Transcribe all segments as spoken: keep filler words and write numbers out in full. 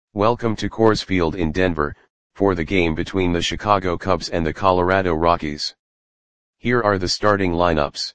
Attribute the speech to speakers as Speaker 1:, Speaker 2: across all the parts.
Speaker 1: Welcome to Coors Field in Denver, for the game between the Chicago Cubs and the Colorado Rockies. Here are the starting lineups.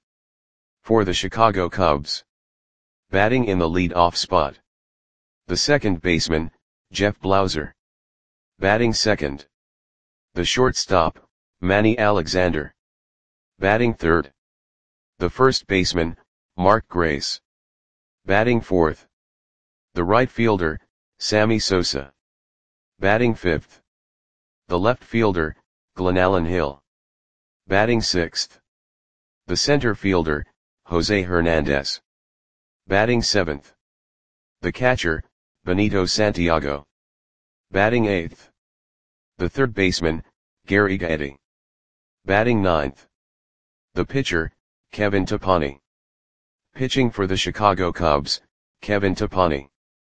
Speaker 1: For the Chicago Cubs. Batting in the lead-off spot. The second baseman, Jeff Blauser. Batting second. The shortstop, Manny Alexander. Batting third. The first baseman, Mark Grace. Batting fourth. The right fielder, Sammy Sosa. Batting fifth. The left fielder, Glenallen Hill. Batting sixth. The center fielder, Jose Hernandez. Batting seventh. The catcher, Benito Santiago. Batting eighth. The third baseman, Gary Gaetti. Batting ninth. The pitcher, Kevin Tapani. Pitching for the Chicago Cubs, Kevin Tapani.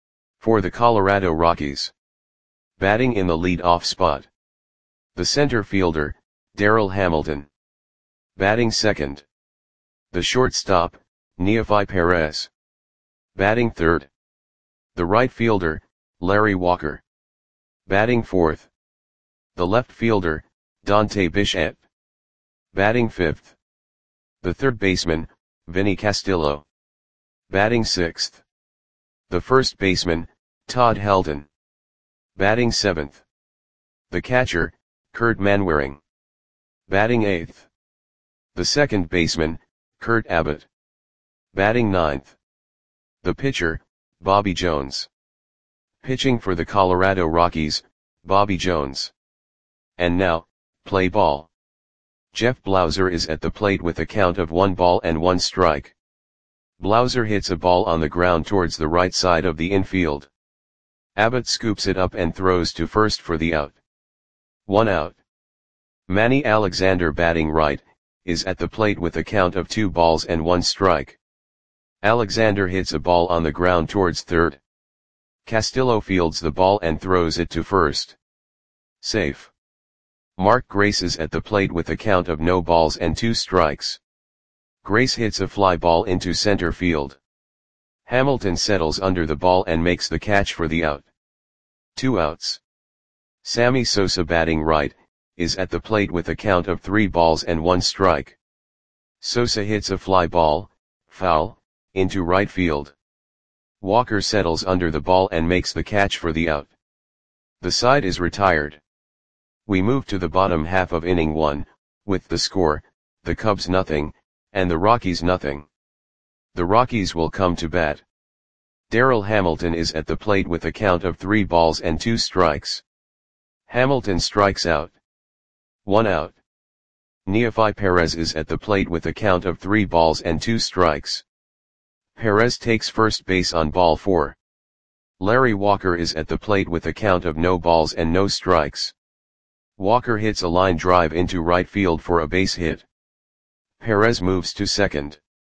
Speaker 1: For the Colorado Rockies. Batting in the lead-off spot. The center fielder, Darryl Hamilton. Batting second. The shortstop, Neefi Perez. Batting third. The right fielder, Larry Walker. Batting fourth. The left fielder, Dante Bichette. Batting fifth. The third baseman, Vinny Castillo. Batting sixth. The first baseman, Todd Helton. Batting seventh. The catcher, Kurt Manwaring. Batting eighth. The second baseman, Kurt Abbott. Batting ninth. The pitcher, Bobby Jones. Pitching for the Colorado Rockies, Bobby Jones. And now, play ball. Jeff Blauser is at the plate with a count of one ball and one strike. Blauser hits a ball on the ground towards the right side of the infield. Abbott scoops it up and throws to first for the out. One out. Manny Alexander, batting right, is at the plate with a count of two balls and one strike. Alexander hits a ball on the ground towards third. Castillo fields the ball and throws it to first. Safe. Mark Grace is at the plate with a count of no balls and two strikes. Grace hits a fly ball into center field. Hamilton settles under the ball and makes the catch for the out. Two outs. Sammy Sosa, batting right, is at the plate with a count of three balls and one strike. Sosa hits a fly ball, foul, into right field. Walker settles under the ball and makes the catch for the out. The side is retired. We move to the bottom half of inning one, with the score, the Cubs nothing, and the Rockies nothing. The Rockies will come to bat. Darryl Hamilton is at the plate with a count of three balls and two strikes. Hamilton strikes out. One out. Neefi Perez is at the plate with a count of three balls and two strikes. Perez takes first base on ball four. Larry Walker is at the plate with a count of no balls and no strikes. Walker hits a line drive into right field for a base hit. Perez moves to second.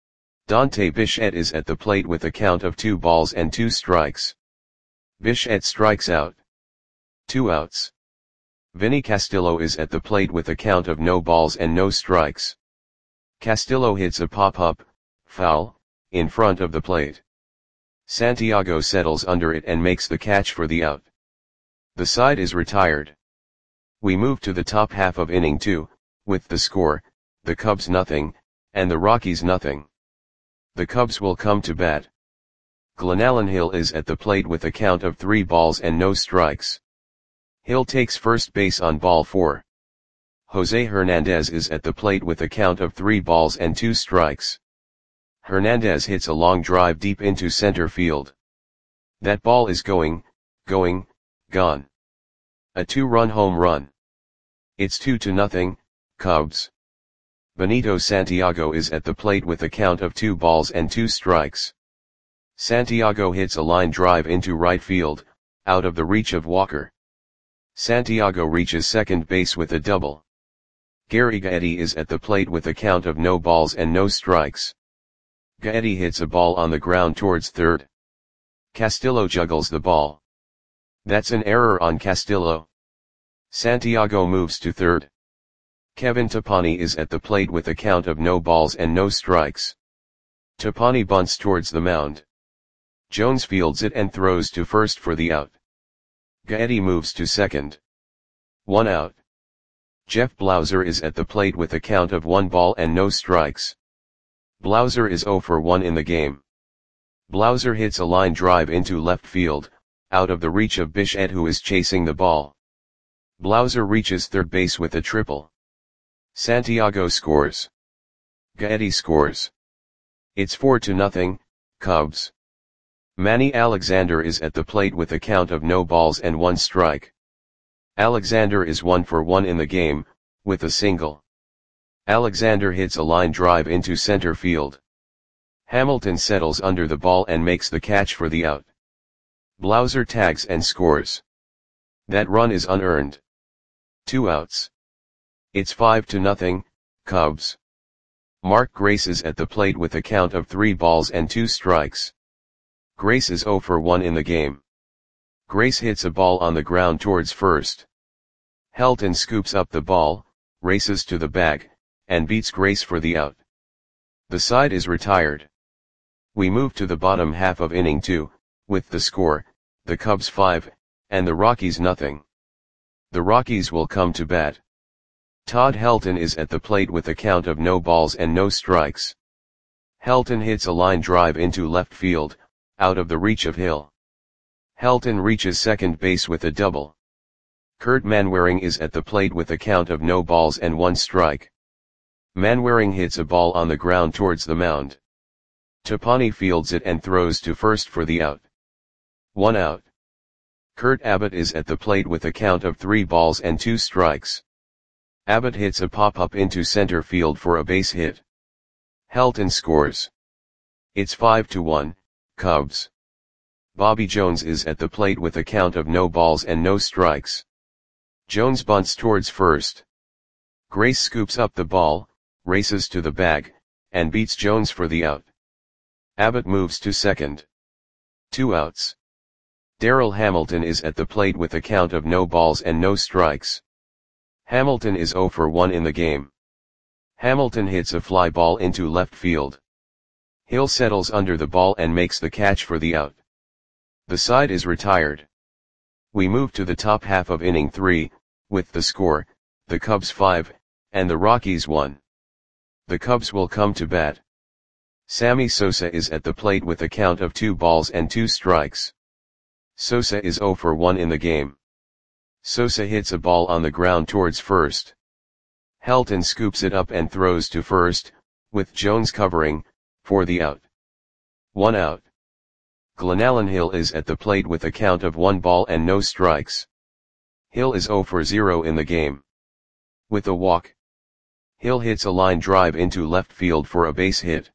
Speaker 1: Dante Bichette is at the plate with a count of two balls and two strikes. Bichette strikes out. Two outs. Vinny Castillo is at the plate with a count of no balls and no strikes. Castillo hits a pop-up, foul, in front of the plate. Santiago settles under it and makes the catch for the out. The side is retired. We move to the top half of inning two, with the score, the Cubs nothing, and the Rockies nothing. The Cubs will come to bat. Glenallen Hill is at the plate with a count of three balls and no strikes. Hill takes first base on ball four. Jose Hernandez is at the plate with a count of three balls and two strikes. Hernandez hits a long drive deep into center field. That ball is going, going, gone. A two-run home run. It's two to nothing, Cubs. Benito Santiago is at the plate with a count of two balls and two strikes. Santiago hits a line drive into right field, out of the reach of Walker. Santiago reaches second base with a double. Gary Gaetti is at the plate with a count of no balls and no strikes. Gaetti hits a ball on the ground towards third. Castillo juggles the ball. That's an error on Castillo. Santiago moves to third. Kevin Tapani is at the plate with a count of no balls and no strikes. Tapani bunts towards the mound. Jones fields it and throws to first for the out. Gaetti moves to second. One out. Jeff Blauser is at the plate with a count of one ball and no strikes. Blauser is zero for one in the game. Blauser hits a line drive into left field, out of the reach of Bichette, who is chasing the ball. Blauser reaches third base with a triple. Santiago scores. Gaetti scores. It's four to nothing, Cubs. Manny Alexander is at the plate with a count of no balls and one strike. Alexander is one for one in the game, with a single. Alexander hits a line drive into center field. Hamilton settles under the ball and makes the catch for the out. Blauser tags and scores. That run is unearned. Two outs. It's five to nothing, Cubs. Mark Grace is at the plate with a count of three balls and two strikes. Grace is zero for one in the game. Grace hits a ball on the ground towards first. Helton scoops up the ball, races to the bag, and beats Grace for the out. The side is retired. We move to the bottom half of inning two, with the score, the Cubs five, and the Rockies nothing. The Rockies will come to bat. Todd Helton is at the plate with a count of no balls and no strikes. Helton hits a line drive into left field, out of the reach of Hill. Helton reaches second base with a double. Kurt Manwaring is at the plate with a count of no balls and one strike. Manwaring hits a ball on the ground towards the mound. Topani fields it and throws to first for the out. One out. Kurt Abbott is at the plate with a count of three balls and two strikes. Abbott hits a pop-up into center field for a base hit. Helton scores. It's five to one, Cubs. Bobby Jones is at the plate with a count of no balls and no strikes. Jones bunts towards first. Grace scoops up the ball, races to the bag, and beats Jones for the out. Abbott moves to second. Two outs. Darryl Hamilton is at the plate with a count of no balls and no strikes. Hamilton is zero for one in the game. Hamilton hits a fly ball into left field. Hill settles under the ball and makes the catch for the out. The side is retired. We move to the top half of inning three, with the score, the Cubs five, and the Rockies one. The Cubs will come to bat. Sammy Sosa is at the plate with a count of two balls and two strikes. Sosa is zero for one in the game. Sosa hits a ball on the ground towards first. Helton scoops it up and throws to first, with Jones covering, for the out. One out. Glenallen Hill is at the plate with a count of one ball and no strikes. Hill is zero for zero in the game. With a walk. Hill hits a line drive into left field for a base hit.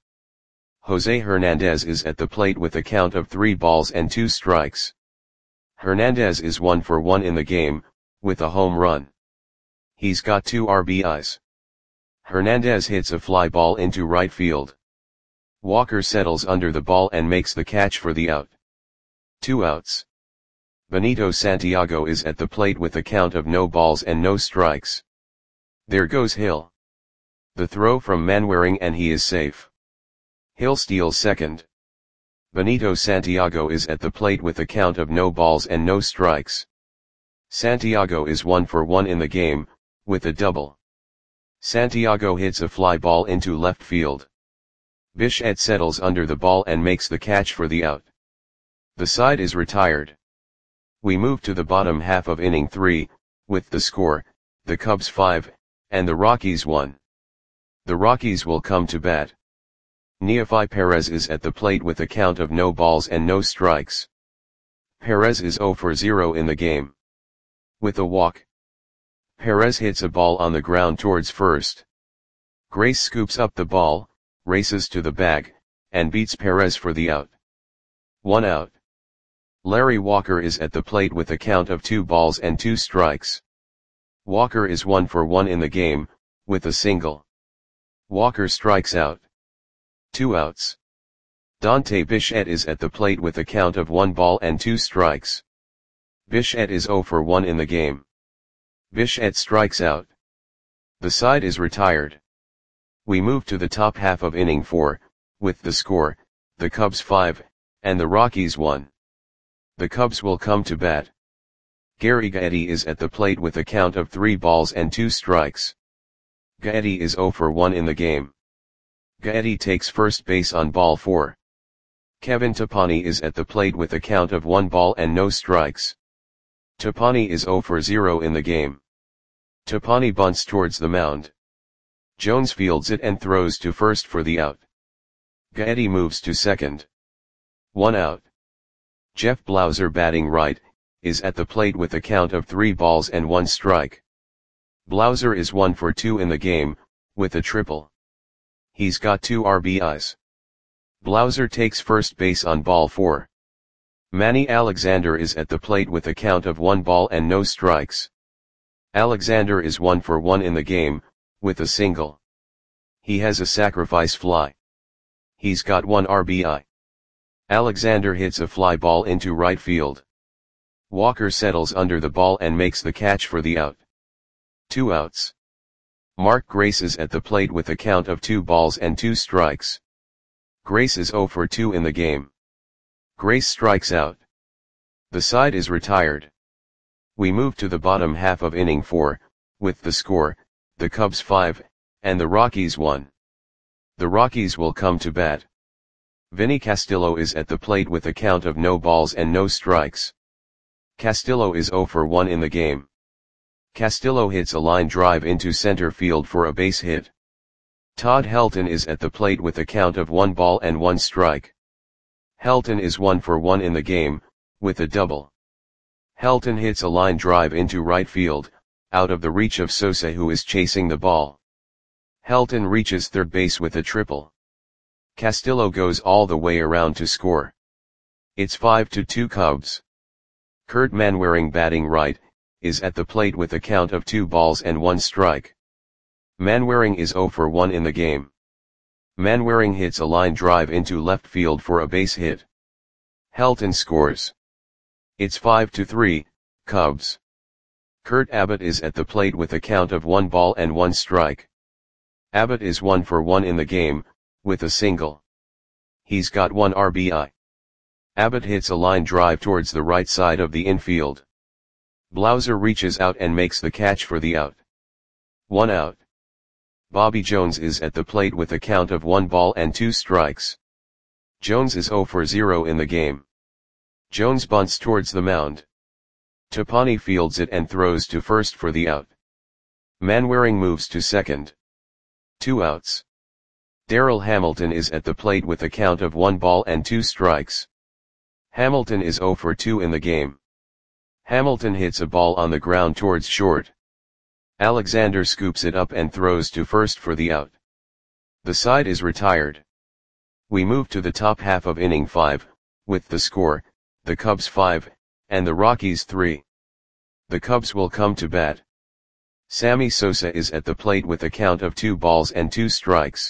Speaker 1: Jose Hernandez is at the plate with a count of three balls and two strikes. Hernandez is one for one in the game, with a home run. He's got two R B Is. Hernandez hits a fly ball into right field. Walker settles under the ball and makes the catch for the out. Two outs. Benito Santiago is at the plate with a count of no balls and no strikes. There goes Hill. The throw from Manwaring and he is safe. Hill steals second. Benito Santiago is at the plate with a count of no balls and no strikes. Santiago is one for one in the game, with a double. Santiago hits a fly ball into left field. Bichette settles under the ball and makes the catch for the out. The side is retired. We move to the bottom half of inning three, with the score, the Cubs five, and the Rockies one. The Rockies will come to bat. Neofi Perez is at the plate with a count of no balls and no strikes. Perez is zero for zero in the game. With a walk. Perez hits a ball on the ground towards first. Grace scoops up the ball, races to the bag, and beats Perez for the out. One out. Larry Walker is at the plate with a count of two balls and two strikes. Walker is one for one in the game, with a single. Walker strikes out. Two outs. Dante Bichette is at the plate with a count of one ball and two strikes. Bichette is zero for one in the game. Bichette strikes out. The side is retired. We move to the top half of inning four, with the score, the Cubs five, and the Rockies one. The Cubs will come to bat. Gary Gaetti is at the plate with a count of three balls and two strikes. Gaetti is zero for one in the game. Gaetti takes first base on ball four. Kevin Tapani is at the plate with a count of one ball and no strikes. Tapani is zero for zero in the game. Tapani bunts towards the mound. Jones fields it and throws to first for the out. Gaetti moves to second. One out. Jeff Blauser, batting right, is at the plate with a count of three balls and one strike. Blauser is one for two in the game, with a triple. He's got two R B Is. Blauser takes first base on ball four. Manny Alexander is at the plate with a count of one ball and no strikes. Alexander is one for one in the game, with a single. He has a sacrifice fly. He's got one R B I. Alexander hits a fly ball into right field. Walker settles under the ball and makes the catch for the out. Two outs. Mark Grace is at the plate with a count of two balls and two strikes. Grace is zero for two in the game. Grace strikes out. The side is retired. We move to the bottom half of inning four, with the score, the Cubs five, and the Rockies one. The Rockies will come to bat. Vinny Castillo is at the plate with a count of no balls and no strikes. Castillo is zero for one in the game. Castillo hits a line drive into center field for a base hit. Todd Helton is at the plate with a count of one ball and one strike. Helton is one for one in the game, with a double. Helton hits a line drive into right field, out of the reach of Sosa, who is chasing the ball. Helton reaches third base with a triple. Castillo goes all the way around to score. It's five to two Cubs. Kurt Manwaring, batting right, is at the plate with a count of two balls and one strike. Manwaring is zero for one in the game. Manwaring hits a line drive into left field for a base hit. Helton scores. It's five to three, Cubs. Kurt Abbott is at the plate with a count of one ball and one strike. Abbott is one for one in the game, with a single. He's got one R B I. Abbott hits a line drive towards the right side of the infield. Blauser reaches out and makes the catch for the out. One out. Bobby Jones is at the plate with a count of one ball and two strikes. Jones is zero for zero in the game. Jones bunts towards the mound. Tapani fields it and throws to first for the out. Manwaring moves to second. Two outs. Darrell Hamilton is at the plate with a count of one ball and two strikes. Hamilton is zero for two in the game. Hamilton hits a ball on the ground towards short. Alexander scoops it up and throws to first for the out. The side is retired. We move to the top half of inning five, with the score, the Cubs five, and the Rockies three. The Cubs will come to bat. Sammy Sosa is at the plate with a count of two balls and two strikes.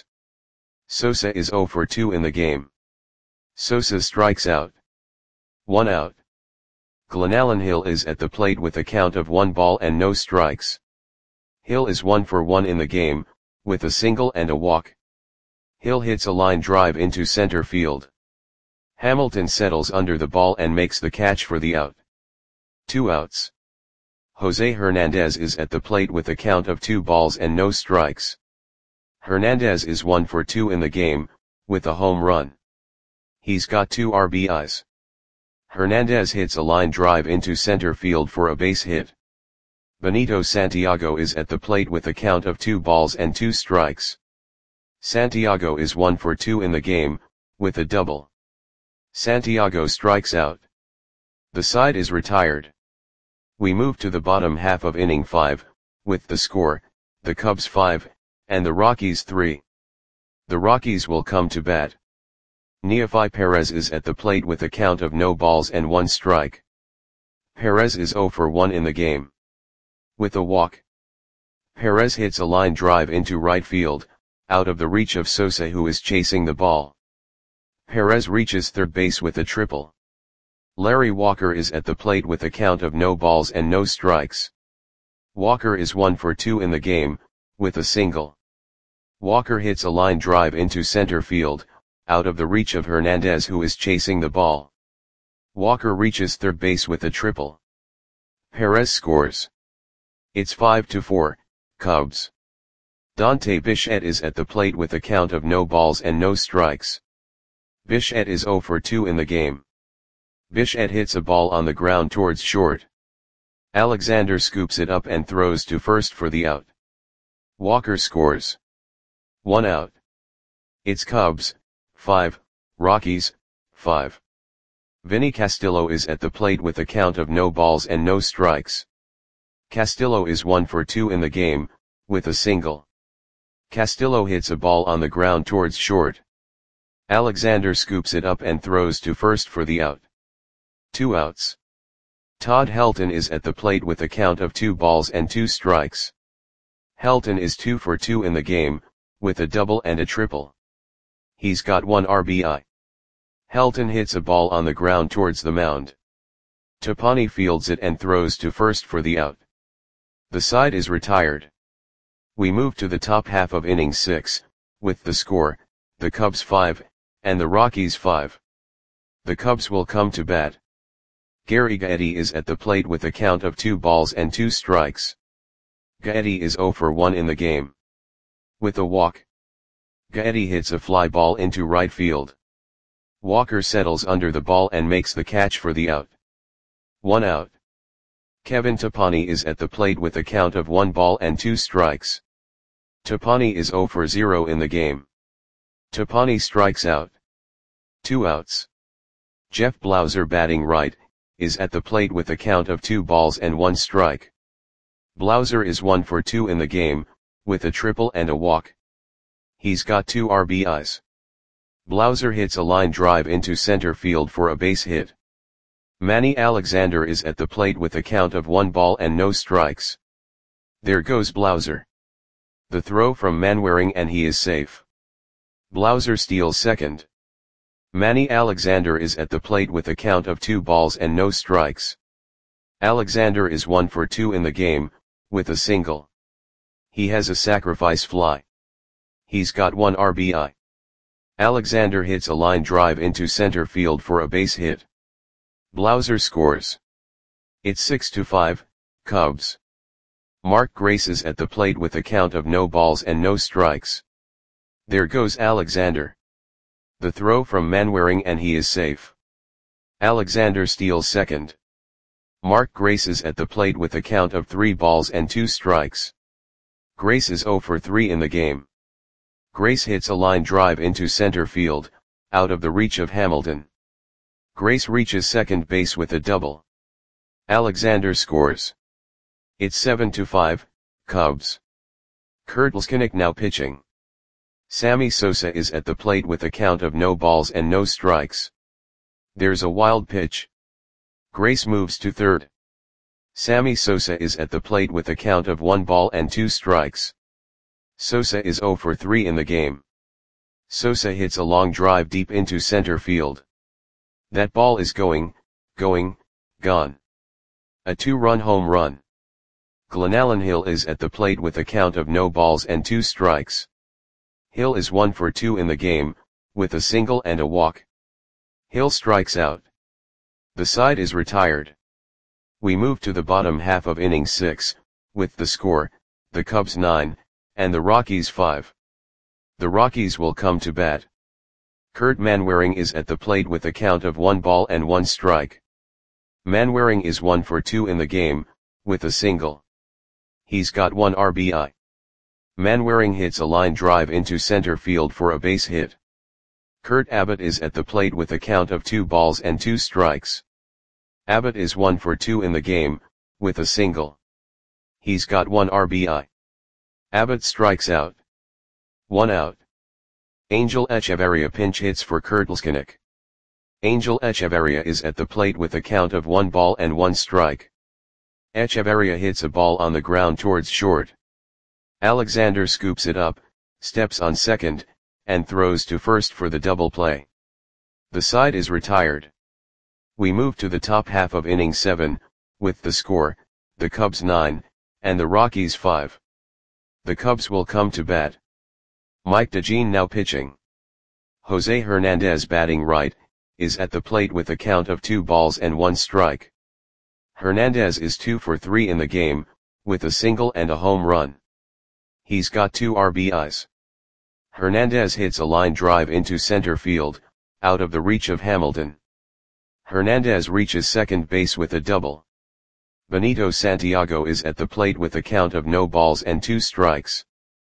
Speaker 1: Sosa is zero for two in the game. Sosa strikes out. One out. Glenallen Hill is at the plate with a count of one ball and no strikes. Hill is one for one in the game, with a single and a walk. Hill hits a line drive into center field. Hamilton settles under the ball and makes the catch for the out. Two outs. Jose Hernandez is at the plate with a count of two balls and no strikes. Hernandez is one for two in the game, with a home run. He's got two R B Is. Hernandez hits a line drive into center field for a base hit. Benito Santiago is at the plate with a count of two balls and two strikes. Santiago is one for two in the game, with a double. Santiago strikes out. The side is retired. We move to the bottom half of inning five, with the score, the Cubs five, and the Rockies three. The Rockies will come to bat. Neefi Perez is at the plate with a count of no balls and one strike. Perez is zero for one in the game. With a walk. Perez hits a line drive into right field, out of the reach of Sosa, who is chasing the ball. Perez reaches third base with a triple. Larry Walker is at the plate with a count of no balls and no strikes. Walker is one for two in the game, with a single. Walker hits a line drive into center field, out of the reach of Hernandez, who is chasing the ball. Walker reaches third base with a triple. Perez scores. It's five to four, Cubs. Dante Bichette is at the plate with a count of no balls and no strikes. Bichette is zero for two in the game. Bichette hits a ball on the ground towards short. Alexander scoops it up and throws to first for the out. Walker scores. One out. It's Cubs, five, Rockies, five. Vinny Castillo is at the plate with a count of no balls and no strikes. Castillo is one for two in the game, with a single. Castillo hits a ball on the ground towards short. Alexander scoops it up and throws to first for the out. Two outs. Todd Helton is at the plate with a count of two balls and two strikes. Helton is two for two in the game, with a double and a triple. He's got one R B I. Helton hits a ball on the ground towards the mound. Topani fields it and throws to first for the out. The side is retired. We move to the top half of inning six, with the score, the Cubs five, and the Rockies five. The Cubs will come to bat. Gary Gaetti is at the plate with a count of two balls and two strikes. Gaetti is zero for one in the game. With a walk. Gaetti hits a fly ball into right field. Walker settles under the ball and makes the catch for the out. One out. Kevin Topani is at the plate with a count of one ball and two strikes. Topani is zero for zero in the game. Topani strikes out. Two outs. Jeff Blauser, batting right, is at the plate with a count of two balls and one strike. Blauser is one for two in the game, with a triple and a walk. He's got two R B Is. Blauser hits a line drive into center field for a base hit. Manny Alexander is at the plate with a count of one ball and no strikes. There goes Blauser. The throw from Manwaring and he is safe. Blauser steals second. Manny Alexander is at the plate with a count of two balls and no strikes. Alexander is one for two in the game, with a single. He has a sacrifice fly. He's got one R B I. Alexander hits a line drive into center field for a base hit. Blauser scores. It's six to five, Cubs. Mark Grace is at the plate with a count of no balls and no strikes. There goes Alexander. The throw from Manwaring and he is safe. Alexander steals second. Mark Grace is at the plate with a count of three balls and two strikes. Grace is zero for three in the game. Grace hits a line drive into center field, out of the reach of Hamilton. Grace reaches second base with a double. Alexander scores. It's seven to five, Cubs. Kurt Leskinick now pitching. Sammy Sosa is at the plate with a count of no balls and no strikes. There's a wild pitch. Grace moves to third. Sammy Sosa is at the plate with a count of one ball and two strikes. Sosa is zero for three in the game. Sosa hits a long drive deep into center field. That ball is going, going, gone. A two-run home run. Glenallen Hill is at the plate with a count of no balls and two strikes. Hill is one for two in the game, with a single and a walk. Hill strikes out. The side is retired. We move to the bottom half of inning six, with the score, the Cubs nine, and the Rockies five. The Rockies will come to bat. Kurt Manwaring is at the plate with a count of one ball and one strike. Manwaring is one for two in the game, with a single. He's got one R B I. Manwaring hits a line drive into center field for a base hit. Kurt Abbott is at the plate with a count of two balls and two strikes. Abbott is one for two in the game, with a single. He's got one R B I. Abbott strikes out. One out. Angel Echeverria pinch hits for Kurt Leskinick. Angel Echeverria is at the plate with a count of one ball and one strike. Echeverria hits a ball on the ground towards short. Alexander scoops it up, steps on second, and throws to first for the double play. The side is retired. We move to the top half of inning seven, with the score, the Cubs nine, and the Rockies five. The Cubs will come to bat. Mike DeJean now pitching. Jose Hernandez, batting right, is at the plate with a count of two balls and one strike. Hernandez is two for three in the game, with a single and a home run. He's got two R B Is. Hernandez hits a line drive into center field, out of the reach of Hamilton. Hernandez reaches second base with a double. Benito Santiago is at the plate with a count of no balls and two strikes.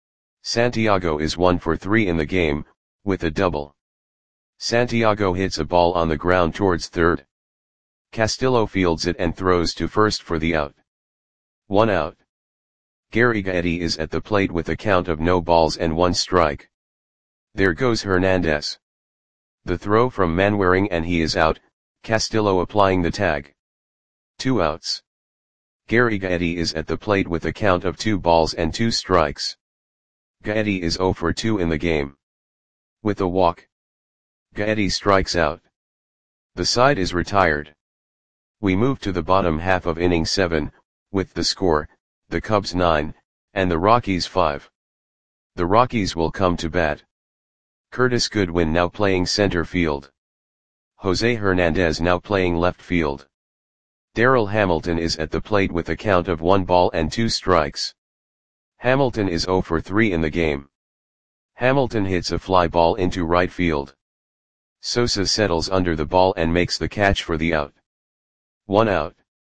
Speaker 1: Santiago is one for three in the game, with a double. Santiago hits a ball on the ground towards third. Castillo fields it and throws to first for the out. One out. Gary Gaetti is at the plate with a count of no balls and one strike. There goes Hernandez. The throw from Manwaring and he is out, Castillo applying the tag. Two outs. Gary Gaetti is at the plate with a count of two balls and two strikes. Gaetti is zero for two in the game. With a walk. Gaetti strikes out. The side is retired. We move to the bottom half of inning seven, with the score, the Cubs nine, and the Rockies five. The Rockies will come to bat. Curtis Goodwin now playing center field. Jose Hernandez now playing left field. Darrell Hamilton is at the plate with a count of one ball and two strikes. Hamilton is zero for three in the game. Hamilton hits a fly ball into right field. Sosa settles under the ball and makes the catch for the out. One out.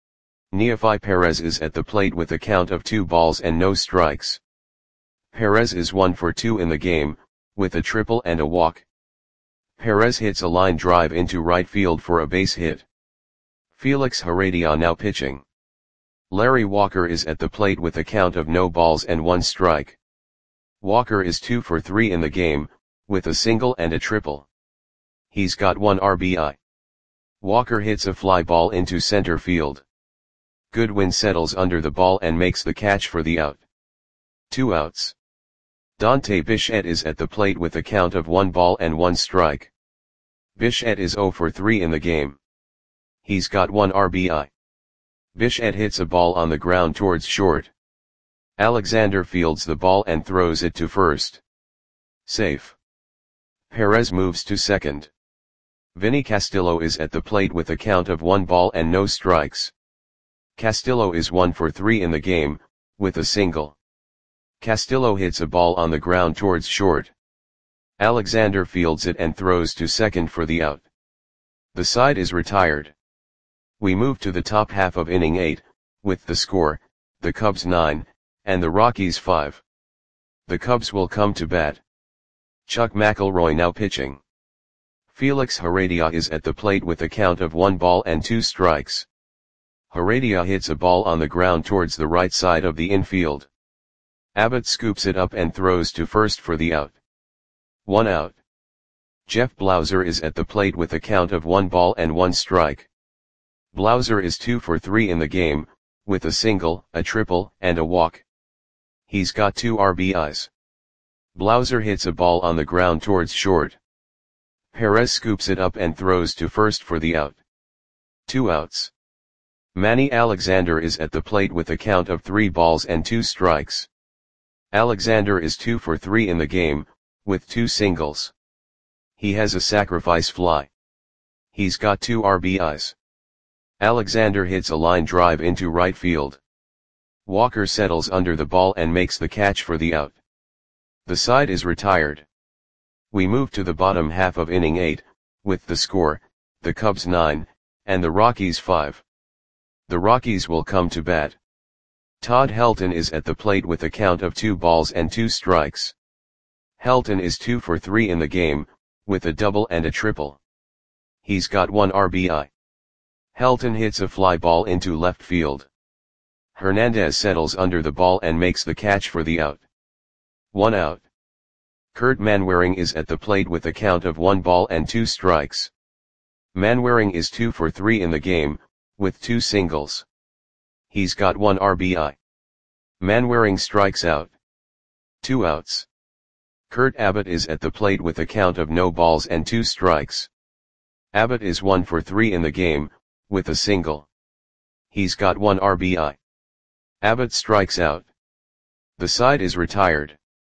Speaker 1: Neefi Perez is at the plate with a count of two balls and no strikes. Perez is one for two in the game, with a triple and a walk. Perez hits a line drive into right field for a base hit. Felix Heredia now pitching. Larry Walker is at the plate with a count of no balls and one strike. Walker is two for three in the game, with a single and a triple. He's got one R B I. Walker hits a fly ball into center field. Goodwin settles under the ball and makes the catch for the out. Two outs. Dante Bichette is at the plate with a count of one ball and one strike. Bichette is zero for three in the game. He's got one R B I. Bichette hits a ball on the ground towards short. Alexander fields the ball and throws it to first. Safe. Perez moves to second. Vinny Castillo is at the plate with a count of one ball and no strikes. Castillo is one for three in the game, with a single. Castillo hits a ball on the ground towards short. Alexander fields it and throws to second for the out. The side is retired. We move to the top half of inning eight, with the score, the Cubs nine, and the Rockies five. The Cubs will come to bat. Chuck McElroy now pitching. Felix Heredia is at the plate with a count of one ball and two strikes. Heredia hits a ball on the ground towards the right side of the infield. Abbott scoops it up and throws to first for the out. One out. Jeff Blauser is at the plate with a count of one ball and one strike. Blauser is two for three in the game, with a single, a triple, and a walk. He's got two R B Is. Blauser hits a ball on the ground towards short. Perez scoops it up and throws to first for the out. Two outs. Manny Alexander is at the plate with a count of three balls and two strikes. Alexander is two for three in the game, with two singles. He has a sacrifice fly. He's got two R B Is. Alexander hits a line drive into right field. Walker settles under the ball and makes the catch for the out. The side is retired. We move to the bottom half of inning eight, with the score, the Cubs nine, and the Rockies five. The Rockies will come to bat. Todd Helton is at the plate with a count of two balls and two strikes. Helton is two for three in the game, with a double and a triple. He's got one R B I. Helton hits a fly ball into left field. Hernandez settles under the ball and makes the catch for the out. One out. Kurt Manwaring is at the plate with a count of one ball and two strikes. Manwaring is two for three in the game, with two singles. He's got one R B I. Manwaring strikes out. Two outs. Kurt Abbott is at the plate with a count of no balls and two strikes. Abbott is one for three in the game, with a single. He's got one R B I. Abbott strikes out. The side is retired.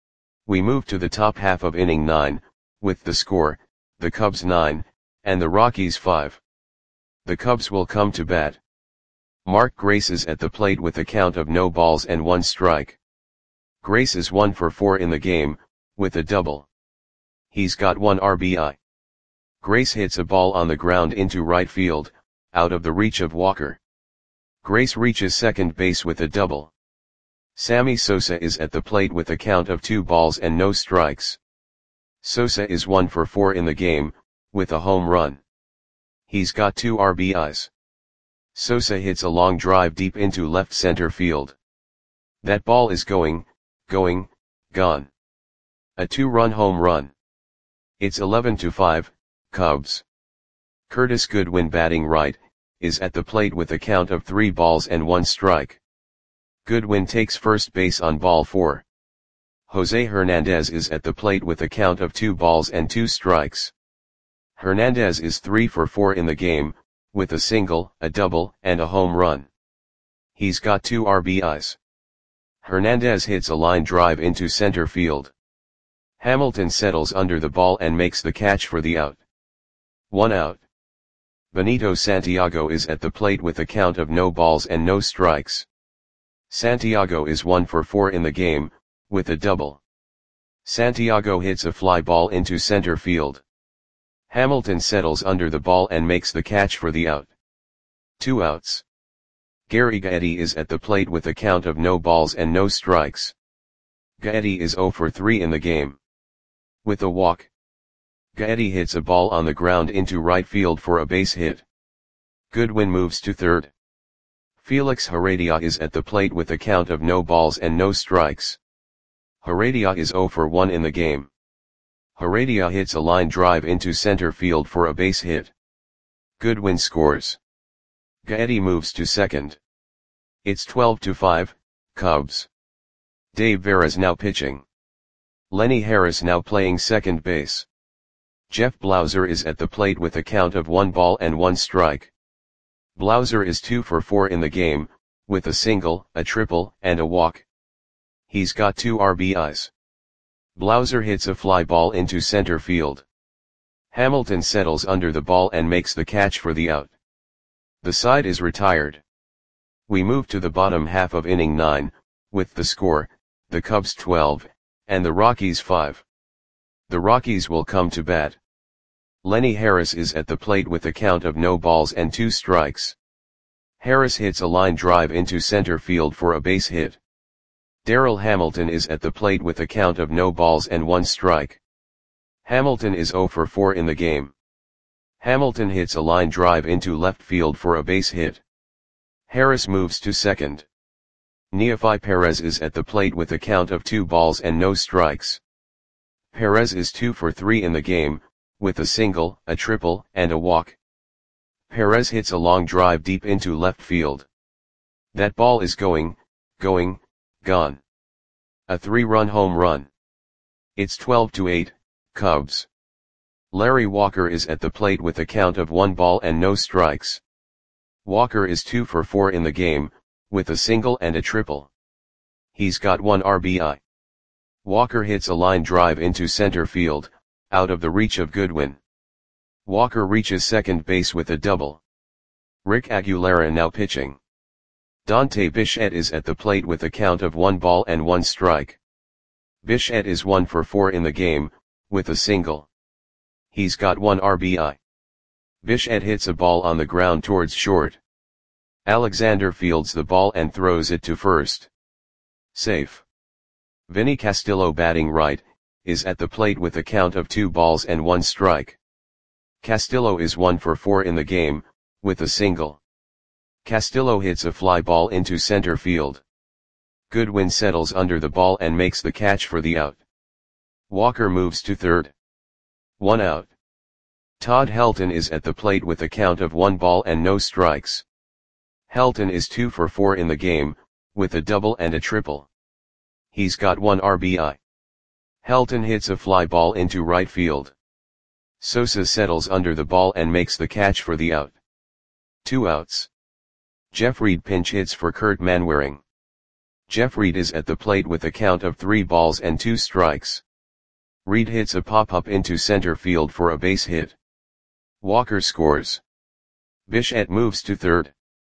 Speaker 1: We move to the top half of inning nine, with the score, the Cubs nine, and the Rockies five. The Cubs will come to bat. Mark Grace is at the plate with a count of no balls and one strike. Grace is one for four in the game, with a double. He's got one R B I. Grace hits a ball on the ground into right field, out of the reach of Walker. Grace reaches second base with a double. Sammy Sosa is at the plate with a count of two balls and no strikes. Sosa is one for four in the game, with a home run. He's got two R B Is. Sosa hits a long drive deep into left center field. That ball is going, going, gone. A two-run home run. It's eleven to five, Cubs. Curtis Goodwin, batting right, is at the plate with a count of three balls and one strike. Goodwin takes first base on ball four. Jose Hernandez is at the plate with a count of two balls and two strikes. Hernandez is three for four in the game, with a single, a double, and a home run. He's got two R B Is. Hernandez hits a line drive into center field. Hamilton settles under the ball and makes the catch for the out. One out. Benito Santiago is at the plate with a count of no balls and no strikes. Santiago is one for four in the game, with a double. Santiago hits a fly ball into center field. Hamilton settles under the ball and makes the catch for the out. Two outs. Gary Gaetti is at the plate with a count of no balls and no strikes. Gaetti is zero for three in the game. With a walk. Gaetti hits a ball on the ground into right field for a base hit. Goodwin moves to third. Felix Heredia is at the plate with a count of no balls and no strikes. Heredia is zero for one in the game. Heredia hits a line drive into center field for a base hit. Goodwin scores. Gaetti moves to second. It's twelve to five, Cubs. Dave Veras now pitching. Lenny Harris now playing second base. Jeff Blauser is at the plate with a count of one ball and one strike. Blauser is two for four in the game, with a single, a triple, and a walk. He's got two R B Is. Blauser hits a fly ball into center field. Hamilton settles under the ball and makes the catch for the out. The side is retired. We move to the bottom half of inning nine, with the score, the Cubs twelve, and the Rockies five. The Rockies will come to bat. Lenny Harris is at the plate with a count of no balls and two strikes. Harris hits a line drive into center field for a base hit. Darryl Hamilton is at the plate with a count of no balls and one strike. Hamilton is zero for four in the game. Hamilton hits a line drive into left field for a base hit. Harris moves to second. Neofi Perez is at the plate with a count of two balls and no strikes. Perez is two for three in the game, with a single, a triple, and a walk. Perez hits a long drive deep into left field. That ball is going, going, gone. A three-run home run. It's twelve to eight, Cubs. Larry Walker is at the plate with a count of one ball and no strikes. Walker is two for four in the game, with a single and a triple. He's got one R B I. Walker hits a line drive into center field, out of the reach of Goodwin. Walker reaches second base with a double. Rick Aguilera now pitching. Dante Bichette is at the plate with a count of one ball and one strike. Bichette is one for four in the game, with a single. He's got one R B I. Bichette hits a ball on the ground towards short. Alexander fields the ball and throws it to first. Safe. Vinny Castillo, batting right, is at the plate with a count of two balls and one strike. Castillo is one for four in the game, with a single. Castillo hits a fly ball into center field. Goodwin settles under the ball and makes the catch for the out. Walker moves to third. One out. Todd Helton is at the plate with a count of one ball and no strikes. Helton is two for four in the game, with a double and a triple. He's got one R B I. Helton hits a fly ball into right field. Sosa settles under the ball and makes the catch for the out. Two outs. Jeff Reed pinch hits for Kurt Manwaring. Jeff Reed is at the plate with a count of three balls and two strikes. Reed hits a pop-up into center field for a base hit. Walker scores. Bichette moves to third.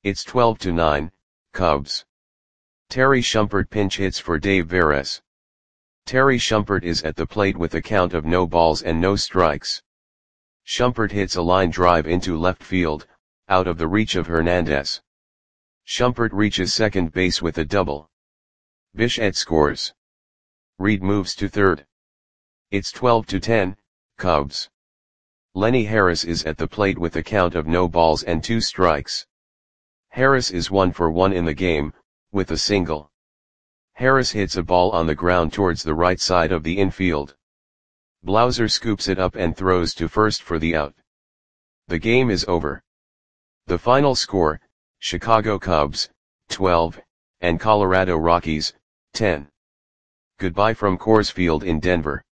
Speaker 1: It's twelve to nine, Cubs. Terry Shumpert pinch hits for Dave Veras. Terry Shumpert is at the plate with a count of no balls and no strikes. Shumpert hits a line drive into left field, out of the reach of Hernandez. Shumpert reaches second base with a double. Bichette scores. Reed moves to third. It's twelve to ten, Cubs. Lenny Harris is at the plate with a count of no balls and two strikes. Harris is one for one in the game, with a single. Harris hits a ball on the ground towards the right side of the infield. Blauser scoops it up and throws to first for the out. The game is over. The final score, Chicago Cubs, twelve, and Colorado Rockies, ten. Goodbye from Coors Field in Denver.